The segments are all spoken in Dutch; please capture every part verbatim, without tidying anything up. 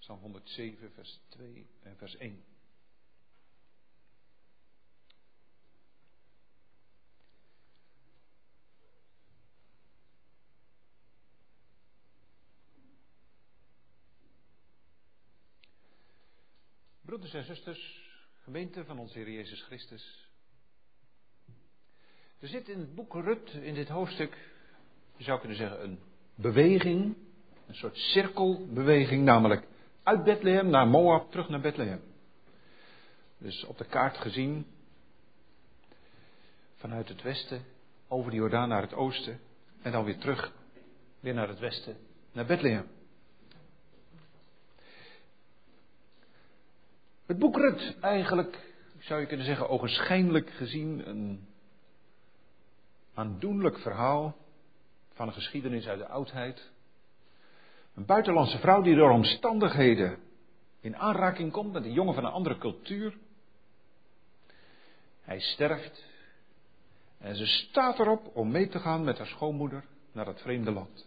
Psalm honderdzeven, vers twee en vers één. Broeders en zusters, gemeente van onze Heer Jezus Christus. Er zit in het boek Rut, in dit hoofdstuk, je zou kunnen zeggen een beweging, een soort cirkelbeweging, namelijk uit Bethlehem naar Moab, terug naar Bethlehem. Dus op de kaart gezien, vanuit het westen, over de Jordaan naar het oosten, en dan weer terug, weer naar het westen, naar Bethlehem. Het boek Rut, eigenlijk zou je kunnen zeggen ogenschijnlijk gezien een aandoenlijk verhaal van een geschiedenis uit de oudheid. Een buitenlandse vrouw die door omstandigheden in aanraking komt met een jongen van een andere cultuur. Hij sterft en ze staat erop om mee te gaan met haar schoonmoeder naar het vreemde land.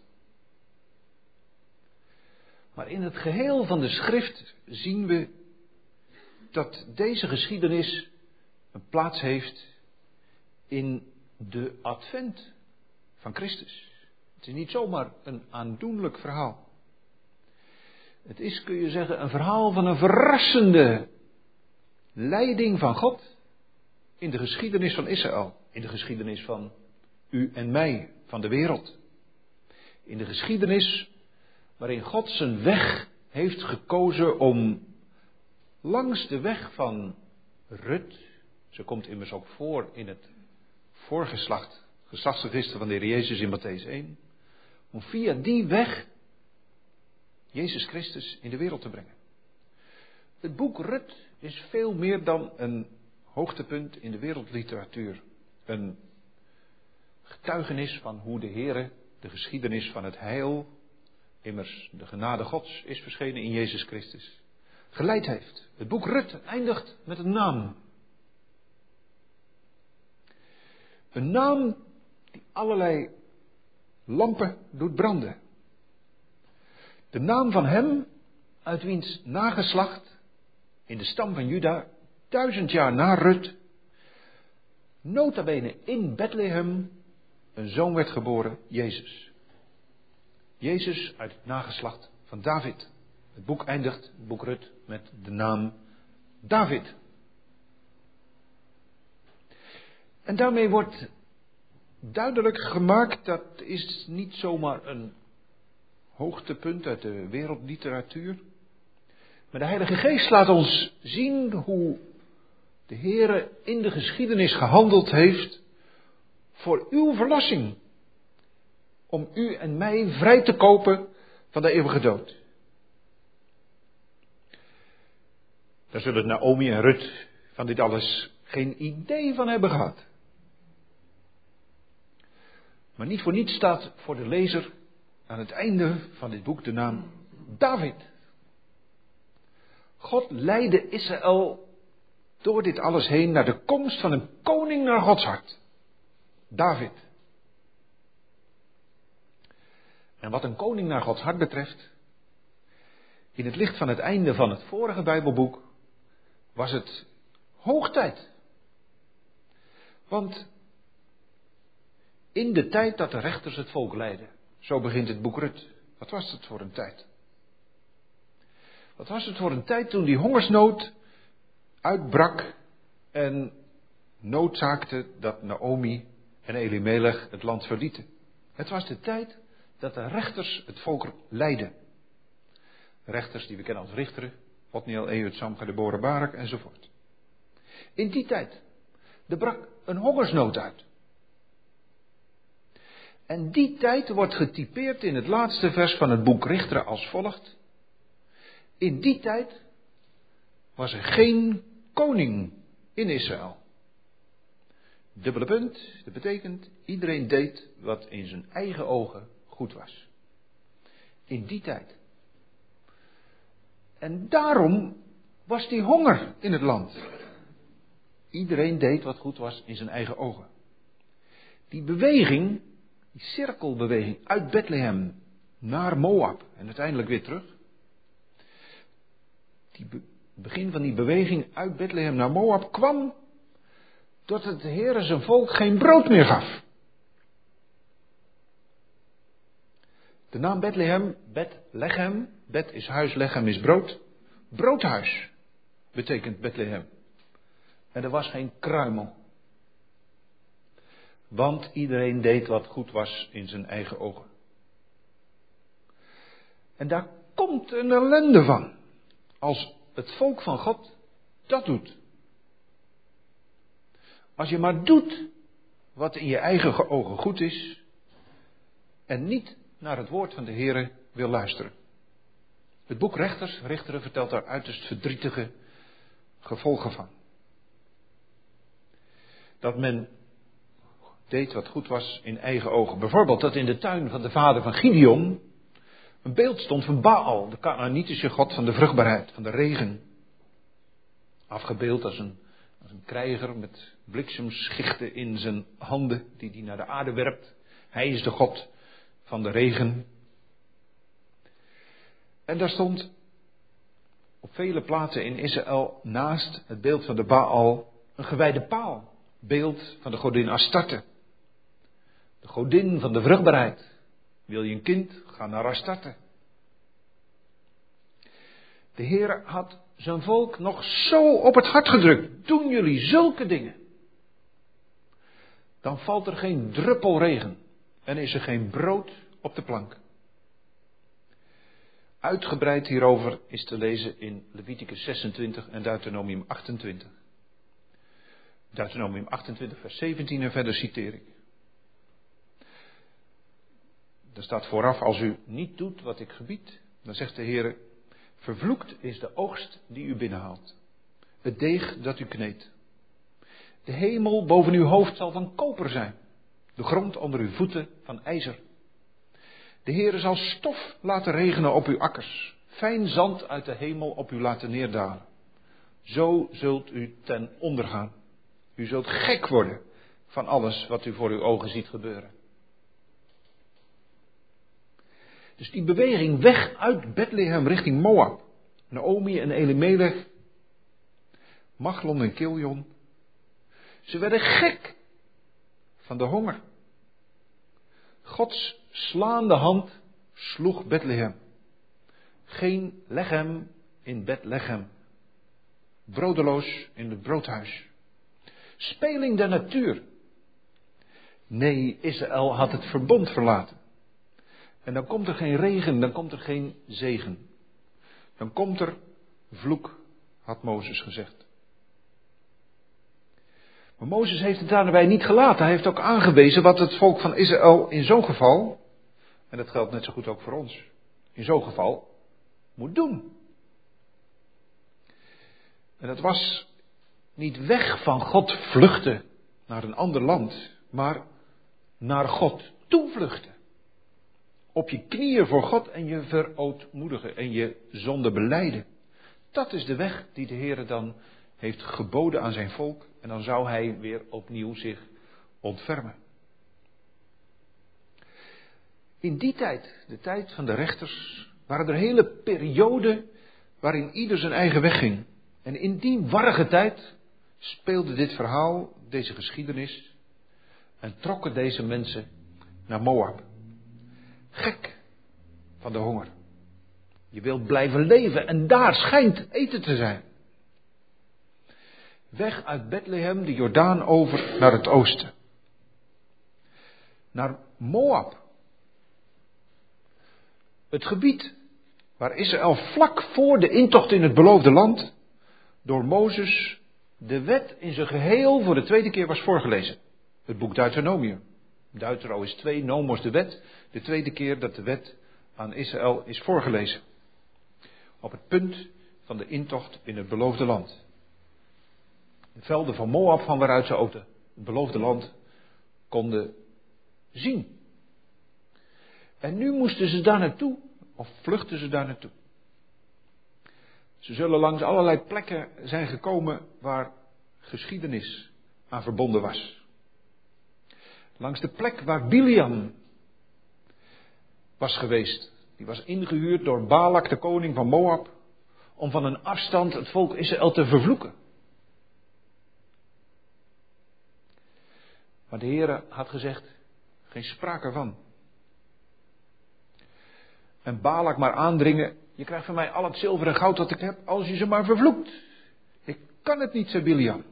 Maar in het geheel van de schrift zien we dat deze geschiedenis een plaats heeft in de advent van Christus. Het is niet zomaar een aandoenlijk verhaal. Het is, kun je zeggen, een verhaal van een verrassende leiding van God in de geschiedenis van Israël. In de geschiedenis van u en mij, van de wereld. In de geschiedenis waarin God zijn weg heeft gekozen om langs de weg van Rut, ze komt immers ook voor in het voorgeslacht, geslachtsregister van de Heer Jezus in Mattheüs één, om via die weg Jezus Christus in de wereld te brengen. Het boek Rut is veel meer dan een hoogtepunt in de wereldliteratuur. Een getuigenis van hoe de Heere de geschiedenis van het heil, immers de genade Gods, is verschenen in Jezus Christus, geleid heeft. Het boek Rut eindigt met een naam. Een naam die allerlei lampen doet branden. De naam van hem, uit wiens nageslacht in de stam van Juda, duizend jaar na Rut, nota bene in Bethlehem, een zoon werd geboren, Jezus. Jezus uit het nageslacht van David. Het boek eindigt, het boek Rut, met de naam David. En daarmee wordt duidelijk gemaakt, dat is niet zomaar een hoogtepunt uit de wereldliteratuur. Maar de Heilige Geest laat ons zien hoe de Heere in de geschiedenis gehandeld heeft voor uw verlossing. Om u en mij vrij te kopen van de eeuwige dood. Daar zullen Naomi en Rut van dit alles geen idee van hebben gehad. Maar niet voor niets staat voor de lezer aan het einde van dit boek de naam David. God leidde Israël door dit alles heen naar de komst van een koning naar Gods hart. David. En wat een koning naar Gods hart betreft, in het licht van het einde van het vorige Bijbelboek, was het hoog tijd. Want in de tijd dat de rechters het volk leidden, zo begint het boek Rut. Wat was het voor een tijd? Wat was het voor een tijd toen die hongersnood uitbrak en noodzaakte dat Naomi en Elimelech het land verlieten? Het was de tijd dat de rechters het volk leidden. Rechters die we kennen als richteren, Otniel, Ehud, Samga, Deborah, Barak enzovoort. In die tijd, er brak een hongersnood uit. En die tijd wordt getypeerd in het laatste vers van het boek Richteren als volgt. In die tijd was er geen koning in Israël. Dubbele punt, dat betekent iedereen deed wat in zijn eigen ogen goed was. In die tijd. En daarom was die honger in het land. Iedereen deed wat goed was in zijn eigen ogen. Die beweging, die cirkelbeweging uit Bethlehem naar Moab en uiteindelijk weer terug. die be- begin van die beweging uit Bethlehem naar Moab kwam doordat de Heere zijn volk geen brood meer gaf. De naam Bethlehem, Bet-Lechem, Bet is huis, Lechem is brood. Broodhuis betekent Bethlehem. En er was geen kruimel. Want iedereen deed wat goed was in zijn eigen ogen. En daar komt een ellende van. Als het volk van God dat doet. Als je maar doet wat in je eigen ogen goed is. En niet naar het woord van de Heere wil luisteren. Het boek Rechters, Richteren vertelt daar uiterst verdrietige gevolgen van. Dat men deed wat goed was in eigen ogen. Bijvoorbeeld dat in de tuin van de vader van Gideon een beeld stond van Baal, de Kanaanitische god van de vruchtbaarheid, van de regen. Afgebeeld als een, als een krijger met bliksemschichten in zijn handen die hij naar de aarde werpt. Hij is de god van de regen. En daar stond op vele plaatsen in Israël naast het beeld van de Baal een gewijde paal. Beeld van de godin Astarte. De godin van de vruchtbaarheid. Wil je een kind? Ga naar Astarte. De Heer had zijn volk nog zo op het hart gedrukt. Doen jullie zulke dingen, dan valt er geen druppel regen en is er geen brood op de plank. Uitgebreid hierover is te lezen in Leviticus zesentwintig en Deuteronomium achtentwintig. Deuteronomium achtentwintig vers zeventien en verder citeer ik. Er staat vooraf, als u niet doet wat ik gebied, dan zegt de Heer, vervloekt is de oogst die u binnenhaalt. Het deeg dat u kneedt. De hemel boven uw hoofd zal van koper zijn. De grond onder uw voeten van ijzer. De Heer zal stof laten regenen op uw akkers. Fijn zand uit de hemel op u laten neerdalen. Zo zult u ten onder gaan. U zult gek worden van alles wat u voor uw ogen ziet gebeuren. Dus die beweging weg uit Bethlehem richting Moab. Naomi en Elimelech. Machlon en Kiljon. Ze werden gek van de honger. Gods slaande hand sloeg Bethlehem. Geen Lechem in Bethlehem. Broodeloos in het broodhuis. Speling der natuur. Nee, Israël had het verbond verlaten. En dan komt er geen regen, dan komt er geen zegen. Dan komt er vloek, had Mozes gezegd. Maar Mozes heeft het daarbij niet gelaten. Hij heeft ook aangewezen wat het volk van Israël in zo'n geval, en dat geldt net zo goed ook voor ons, in zo'n geval moet doen. En dat was niet weg van God vluchten naar een ander land, maar naar God toevluchten. Op je knieën voor God en je verootmoedigen en je zonde belijden. Dat is de weg die de Heer dan heeft geboden aan zijn volk. En dan zou hij weer opnieuw zich ontfermen. In die tijd, de tijd van de rechters, waren er hele perioden waarin ieder zijn eigen weg ging. En in die warrige tijd speelde dit verhaal, deze geschiedenis, en trokken deze mensen naar Moab. Gek van de honger. Je wilt blijven leven en daar schijnt eten te zijn. Weg uit Bethlehem, de Jordaan over naar het oosten. Naar Moab. Het gebied waar Israël vlak voor de intocht in het beloofde land door Mozes de wet in zijn geheel voor de tweede keer was voorgelezen. Het boek Deuteronomium. Deutero is twee, nomos de wet. De tweede keer dat de wet aan Israël is voorgelezen. Op het punt van de intocht in het beloofde land. De velden van Moab, van waaruit ze ook het beloofde land konden zien. En nu moesten ze daar naartoe, of vluchten ze daar naartoe. Ze zullen langs allerlei plekken zijn gekomen waar geschiedenis aan verbonden was. Langs de plek waar Biliam was geweest. Die was ingehuurd door Balak, de koning van Moab, om van een afstand het volk Israël te vervloeken. Maar de Heere had gezegd, geen sprake van. En Balak maar aandringen, je krijgt van mij al het zilver en goud dat ik heb, als je ze maar vervloekt. Ik kan het niet, zei Biliam.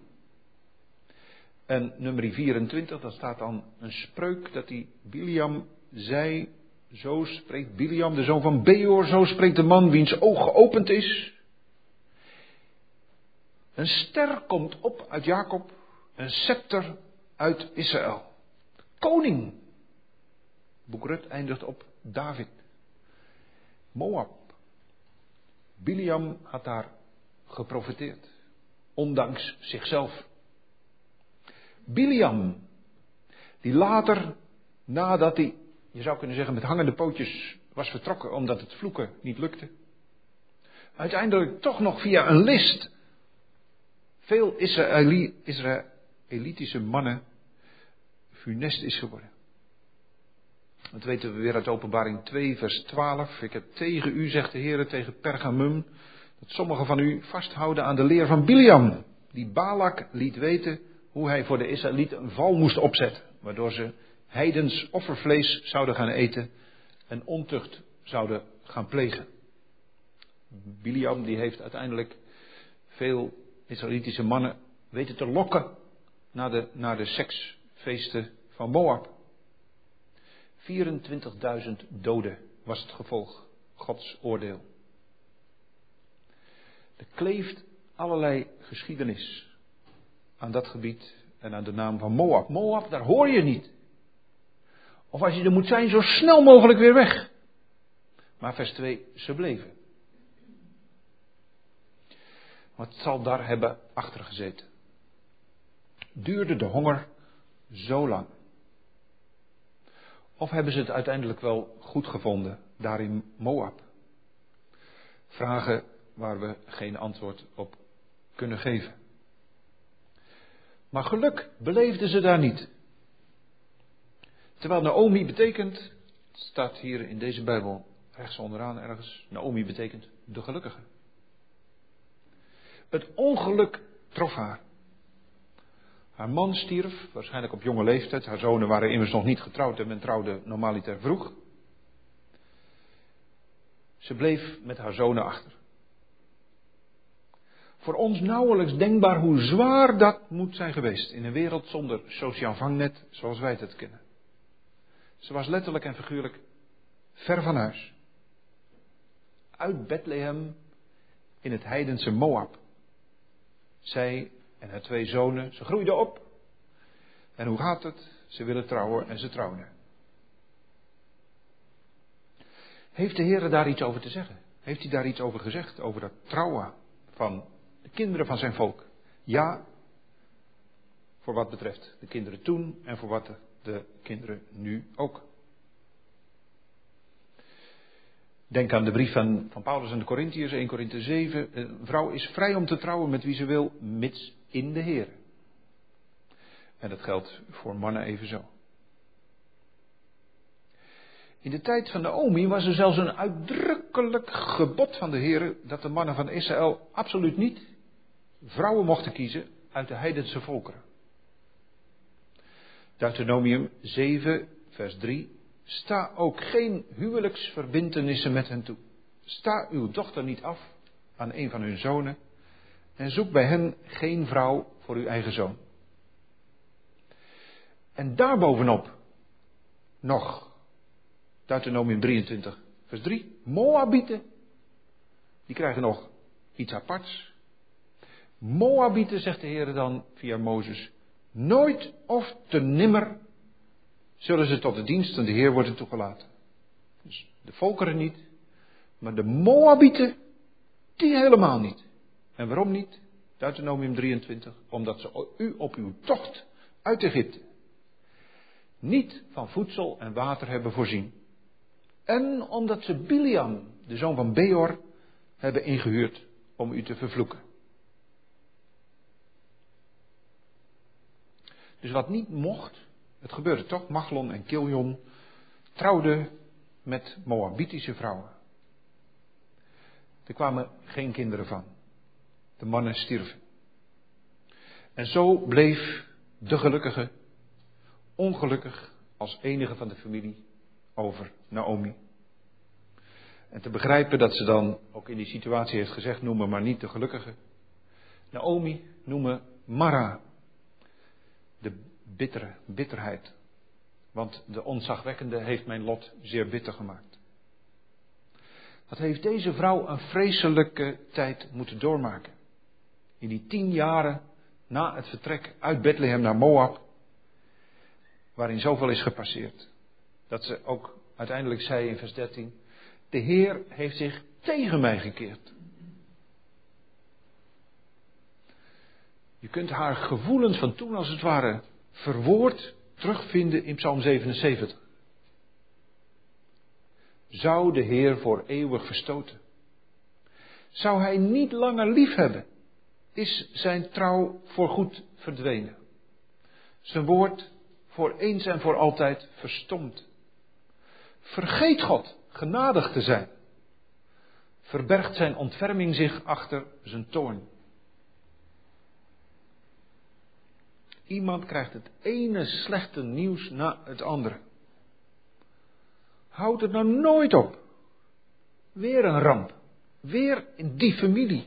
En nummer vierentwintig, dat staat dan een spreuk dat die Biliam zei, zo spreekt Biliam, de zoon van Beor, zo spreekt de man wiens oog geopend is. Een ster komt op uit Jacob, een scepter uit Israël. Koning. Boek Rut eindigt op David. Moab. Biliam had daar geprofeteerd, ondanks zichzelf. Biliam, die later, nadat hij, je zou kunnen zeggen, met hangende pootjes was vertrokken omdat het vloeken niet lukte, uiteindelijk toch nog via een list veel Israëli, Israëlitische mannen funest is geworden. Dat weten we weer uit Openbaring twee vers twaalf. Ik heb tegen u, zegt de Heer tegen Pergamum, dat sommigen van u vasthouden aan de leer van Biliam, die Balak liet weten hoe hij voor de Israëlieten een val moest opzetten, waardoor ze heidens offervlees zouden gaan eten en ontucht zouden gaan plegen. Biliam die heeft uiteindelijk veel Israëlitische mannen weten te lokken naar de, naar de seksfeesten van Moab. vierentwintigduizend doden was het gevolg, Gods oordeel. Er kleeft allerlei geschiedenis aan dat gebied en aan de naam van Moab. Moab, daar hoor je niet. Of als je er moet zijn, zo snel mogelijk weer weg. Maar vers twee, ze bleven. Wat zal daar hebben achtergezeten? Duurde de honger zo lang? Of hebben ze het uiteindelijk wel goed gevonden, daar in Moab? Vragen waar we geen antwoord op kunnen geven. Maar geluk beleefden ze daar niet. Terwijl Naomi betekent, het staat hier in deze Bijbel rechts onderaan ergens, Naomi betekent de gelukkige. Het ongeluk trof haar. Haar man stierf, waarschijnlijk op jonge leeftijd. Haar zonen waren immers nog niet getrouwd en men trouwde normaliter vroeg. Ze bleef met haar zonen achter. Voor ons nauwelijks denkbaar hoe zwaar dat moet zijn geweest in een wereld zonder sociaal vangnet zoals wij het kennen. Ze was letterlijk en figuurlijk ver van huis. Uit Bethlehem in het heidense Moab. Zij en haar twee zonen, ze groeiden op. En hoe gaat het? Ze willen trouwen en ze trouwen. Heeft de Heer daar iets over te zeggen? Heeft hij daar iets over gezegd? Over dat trouwen van de kinderen van zijn volk? Ja, voor wat betreft de kinderen toen en voor wat de, de kinderen nu ook. Denk aan de brief van, van Paulus aan de Korintiërs, eerste Korinthe zeven. Een vrouw is vrij om te trouwen met wie ze wil, mits in de Heer. En dat geldt voor mannen evenzo. In de tijd van Naomi was er zelfs een uitdrukkelijk gebod van de Heer dat de mannen van Israël absoluut niet vrouwen mochten kiezen uit de heidense volkeren. Deuteronomium zeven, vers drie. Sta ook geen huwelijksverbintenissen met hen toe. Sta uw dochter niet af aan een van hun zonen en zoek bij hen geen vrouw voor uw eigen zoon. En daarbovenop nog Deuteronomium drieëntwintig, vers drie. Moabieten, die krijgen nog iets aparts. Moabieten, zegt de Heer dan via Mozes, nooit of te nimmer zullen ze tot de dienst van de Heer worden toegelaten. Dus de volkeren niet, maar de Moabieten, die helemaal niet. En waarom niet? Deuteronomium drieëntwintig, omdat ze u op uw tocht uit Egypte niet van voedsel en water hebben voorzien. En omdat ze Biliam, de zoon van Beor, hebben ingehuurd om u te vervloeken. Dus wat niet mocht, het gebeurde toch, Machlon en Kiljon trouwden met Moabitische vrouwen. Er kwamen geen kinderen van. De mannen stierven. En zo bleef de gelukkige ongelukkig als enige van de familie over, Naomi. En te begrijpen dat ze dan ook in die situatie heeft gezegd, noem me maar niet de gelukkige. Naomi noemen Mara, de bittere, bitterheid. Want de ontzagwekkende heeft mijn lot zeer bitter gemaakt. Wat heeft deze vrouw een vreselijke tijd moeten doormaken. In die tien jaren na het vertrek uit Bethlehem naar Moab, waarin zoveel is gepasseerd. Dat ze ook uiteindelijk zei in vers dertien, de Heer heeft zich tegen mij gekeerd. Je kunt haar gevoelens van toen als het ware verwoord terugvinden in Psalm zevenenzeventig. Zou de Heer voor eeuwig verstoten? Zou hij niet langer lief hebben? Is zijn trouw voorgoed verdwenen? Zijn woord voor eens en voor altijd verstomd? Vergeet God genadig te zijn? Verbergt zijn ontferming zich achter zijn toorn? Iemand krijgt het ene slechte nieuws na het andere. Houd het nou nooit op. Weer een ramp. Weer in die familie.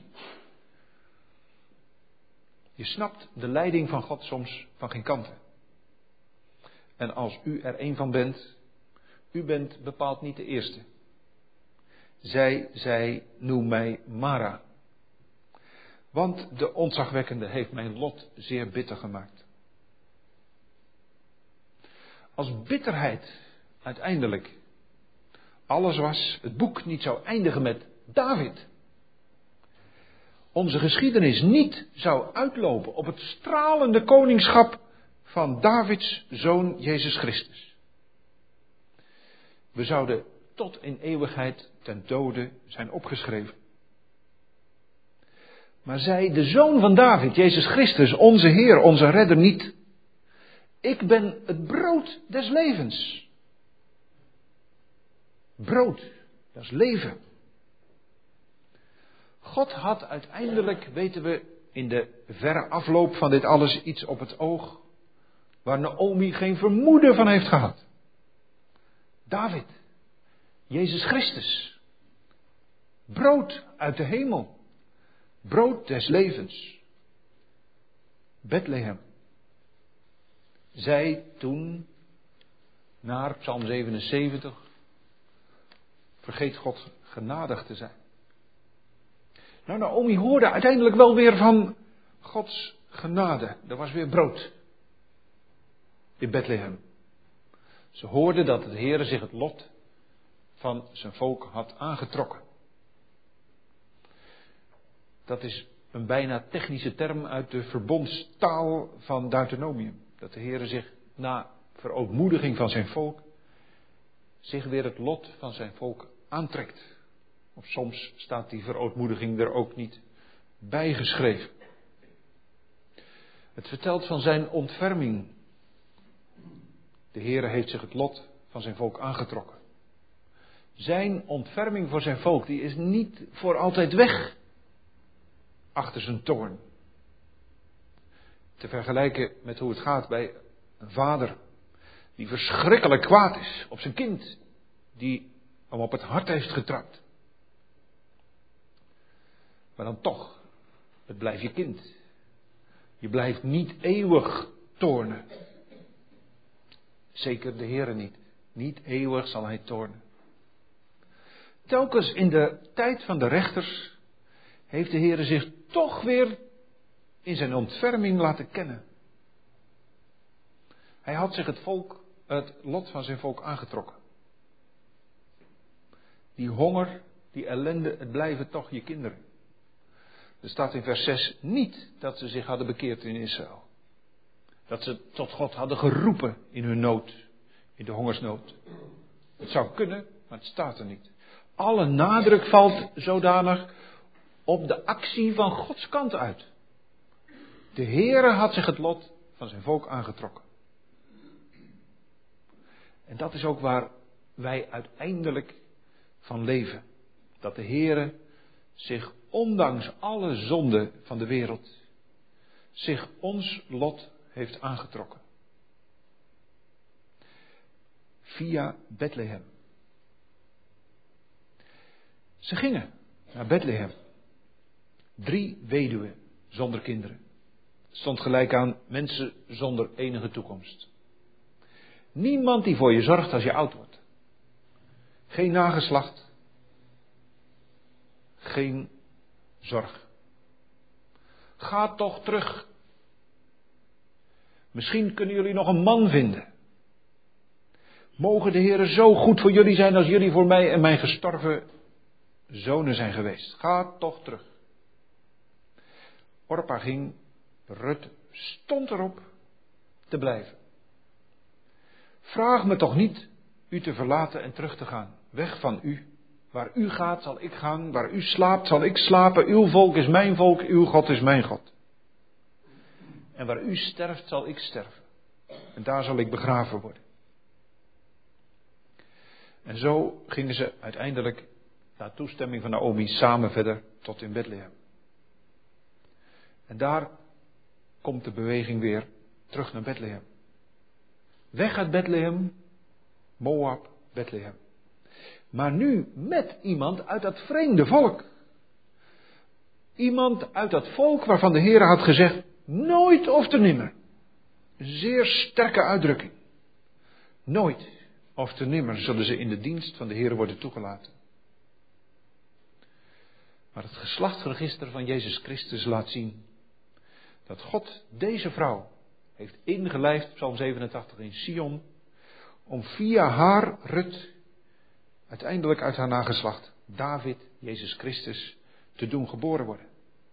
Je snapt de leiding van God soms van geen kanten. En als u er een van bent, u bent bepaald niet de eerste. Zij, zij, noem mij Mara. Want de ontzagwekkende heeft mijn lot zeer bitter gemaakt. Als bitterheid uiteindelijk alles was, het boek niet zou eindigen met David. Onze geschiedenis niet zou uitlopen op het stralende koningschap van Davids zoon Jezus Christus. We zouden tot in eeuwigheid ten dode zijn opgeschreven. Maar zij, de zoon van David, Jezus Christus, onze Heer, onze redder niet. Ik ben het brood des levens. Brood, dat is leven. God had uiteindelijk, weten we, in de verre afloop van dit alles iets op het oog, waar Naomi geen vermoeden van heeft gehad. David, Jezus Christus, brood uit de hemel, brood des levens, Bethlehem. Zij toen, naar Psalm zevenenzeventig, vergeet God genadig te zijn. Nou, Naomi hoorde uiteindelijk wel weer van Gods genade. Er was weer brood in Bethlehem. Ze hoorde dat de Heere zich het lot van zijn volk had aangetrokken. Dat is een bijna technische term uit de verbondstaal van Deuteronomium. Dat de Heere zich na verootmoediging van zijn volk zich weer het lot van zijn volk aantrekt. Of soms staat die verootmoediging er ook niet bijgeschreven. Het vertelt van zijn ontferming. De Heere heeft zich het lot van zijn volk aangetrokken. Zijn ontferming voor zijn volk, die is niet voor altijd weg achter zijn toorn. Te vergelijken met hoe het gaat bij een vader die verschrikkelijk kwaad is op zijn kind, die hem op het hart heeft getrapt. Maar dan toch, het blijft je kind. Je blijft niet eeuwig toornen. Zeker de Heere niet. Niet eeuwig zal hij toornen. Telkens in de tijd van de rechters heeft de Heere zich toch weer in zijn ontferming laten kennen. Hij had zich het volk, het lot van zijn volk aangetrokken. Die honger, die ellende, het blijven toch je kinderen. Er staat in vers zes niet dat ze zich hadden bekeerd in Israël. Dat ze tot God hadden geroepen in hun nood, in de hongersnood. Het zou kunnen, maar het staat er niet. Alle nadruk valt zodanig op de actie van Gods kant uit. De Heere had zich het lot van zijn volk aangetrokken. En dat is ook waar wij uiteindelijk van leven. Dat de Heere zich ondanks alle zonde van de wereld, zich ons lot heeft aangetrokken. Via Bethlehem. Ze gingen naar Bethlehem. Drie weduwen zonder kinderen. Het stond gelijk aan mensen zonder enige toekomst. Niemand die voor je zorgt als je oud wordt. Geen nageslacht. Geen zorg. Ga toch terug. Misschien kunnen jullie nog een man vinden. Mogen de Heere zo goed voor jullie zijn als jullie voor mij en mijn gestorven zonen zijn geweest. Ga toch terug. Orpa ging, Rut stond erop te blijven. Vraag me toch niet u te verlaten en terug te gaan. Weg van u. Waar u gaat zal ik gaan. Waar u slaapt zal ik slapen. Uw volk is mijn volk. Uw God is mijn God. En waar u sterft zal ik sterven. En daar zal ik begraven worden. En zo gingen ze uiteindelijk, na toestemming van Naomi, samen verder tot in Bethlehem. En daar komt de beweging weer terug naar Bethlehem. Weg uit Bethlehem, Moab, Bethlehem. Maar nu met iemand uit dat vreemde volk. Iemand uit dat volk waarvan de Heer had gezegd, nooit of te nimmer. Een zeer sterke uitdrukking. Nooit of te nimmer zullen ze in de dienst van de Heer worden toegelaten. Maar het geslachtsregister van Jezus Christus laat zien dat God deze vrouw heeft ingelijfd, Psalm zevenentachtig in Sion, om via haar, Rut, uiteindelijk uit haar nageslacht, David, Jezus Christus, te doen geboren worden.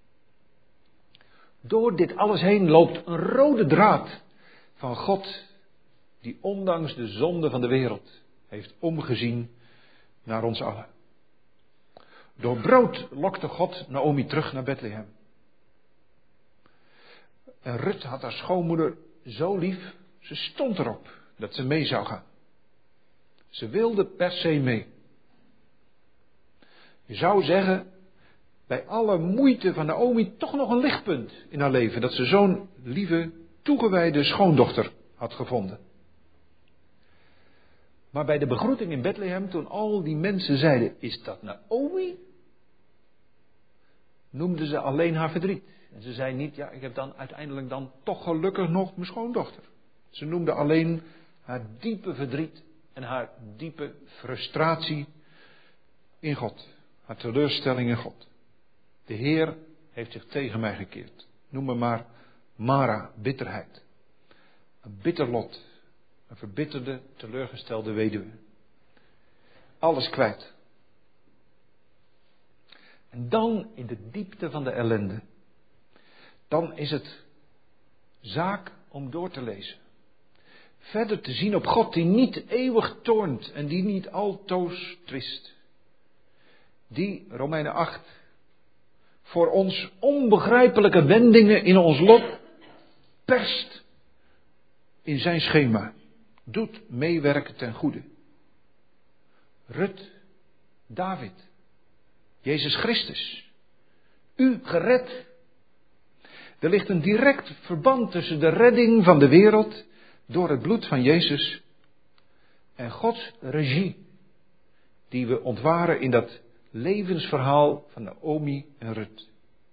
Door dit alles heen loopt een rode draad van God, die ondanks de zonde van de wereld heeft omgezien naar ons allen. Door brood lokte God Naomi terug naar Bethlehem. En Rut had haar schoonmoeder zo lief, ze stond erop dat ze mee zou gaan. Ze wilde per se mee. Je zou zeggen, bij alle moeite van Naomi toch nog een lichtpunt in haar leven, dat ze zo'n lieve, toegewijde schoondochter had gevonden. Maar bij de begroeting in Bethlehem, toen al die mensen zeiden, is dat Naomi? Noemden ze alleen haar verdriet. En ze zei niet, ja, ik heb dan uiteindelijk dan toch gelukkig nog mijn schoondochter. Ze noemde alleen haar diepe verdriet en haar diepe frustratie in God. Haar teleurstelling in God. De Heer heeft zich tegen mij gekeerd. Noem me maar Mara, bitterheid. Een bitter lot. Een verbitterde, teleurgestelde weduwe. Alles kwijt. En dan in de diepte van de ellende. Dan is het zaak om door te lezen. Verder te zien op God die niet eeuwig toornt en die niet altoos twist. Die, Romeinen acht, voor ons onbegrijpelijke wendingen in ons lot perst in zijn schema. Doet meewerken ten goede. Rut, David, Jezus Christus, u gered. Er ligt een direct verband tussen de redding van de wereld door het bloed van Jezus en Gods regie, die we ontwaren in dat levensverhaal van Naomi en Rut.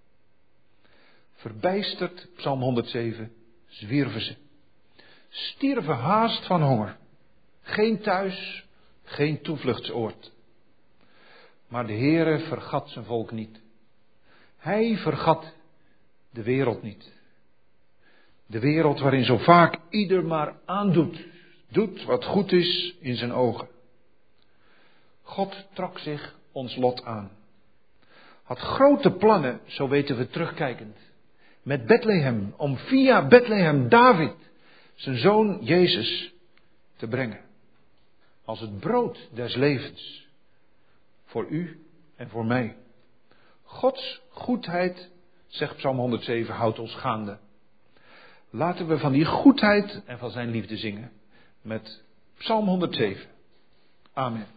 Verbijsterd, Psalm honderdzeven, zwierven ze. Stierven haast van honger. Geen thuis, geen toevluchtsoord. Maar de Heere vergat zijn volk niet. Hij vergat de wereld niet. De wereld waarin zo vaak ieder maar aandoet. Doet wat goed is in zijn ogen. God trok zich ons lot aan. Had grote plannen, zo weten we terugkijkend. Met Bethlehem, om via Bethlehem David, zijn zoon Jezus, te brengen. Als het brood des levens. Voor u en voor mij. Gods goedheid, zegt Psalm honderdzeven, houdt ons gaande. Laten we van die goedheid en van zijn liefde zingen. Met Psalm honderdzeven. Amen.